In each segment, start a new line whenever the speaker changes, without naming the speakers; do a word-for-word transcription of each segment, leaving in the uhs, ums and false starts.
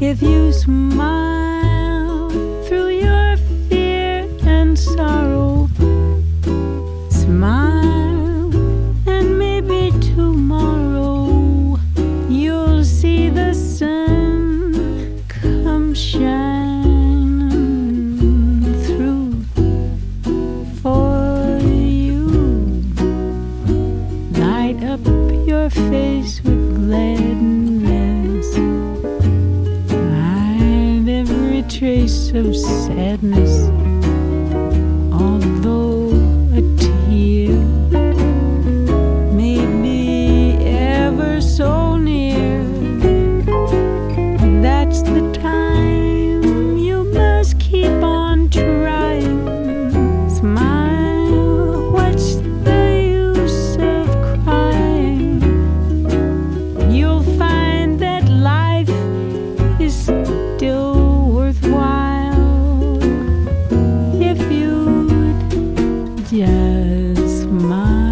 If you smile through your fear and sorrow, smile, and maybe tomorrow you'll see the sun come shining through for you. Light up your face with gladness, hide every trace of sadness, although a tear may be ever so near. That's the time you must keep on trying. Smile, what's the use of crying? You'll find that life is still worthwhile if you'd just smile.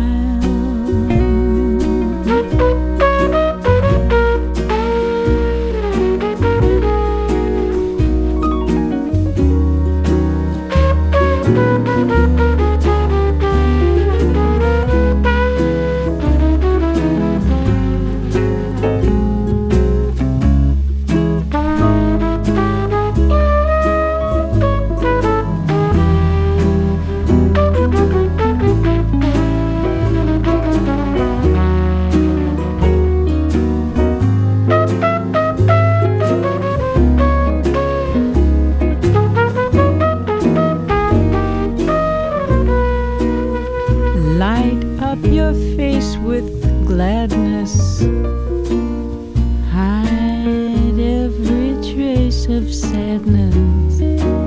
Light up your face with gladness, hide every trace of sadness,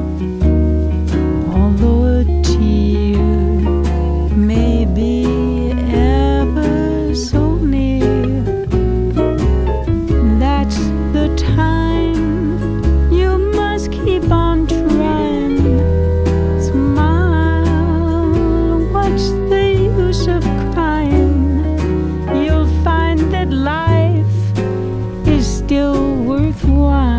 although a tear may be ever so near. That's the time you must keep on trying. Smile, what's the use of crying? You'll find that life is still worthwhile